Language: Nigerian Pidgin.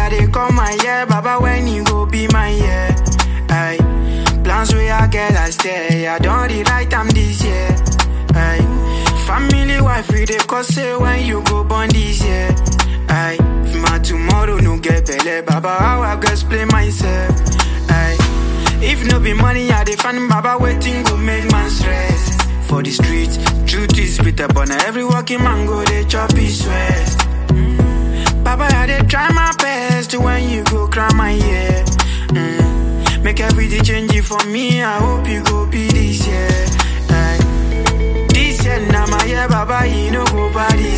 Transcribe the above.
I dey come my year, Baba, when you go be my year. Aye. Plans where I get last year, I don't the right time this year. Aye. Family wife, we dey cause say when you go born this year. Aye. If my tomorrow no get belle, Baba, how I go explain myself? Aye. If no be money, I dey find Baba, waiting go make man stress. For the streets, truth is bitter, but now every working man go they chop his sweat. Baba, I dey try my best when you go cry my ear. Make everything change it for me, I hope you go be this year. This year, now my year, Baba, you know go body.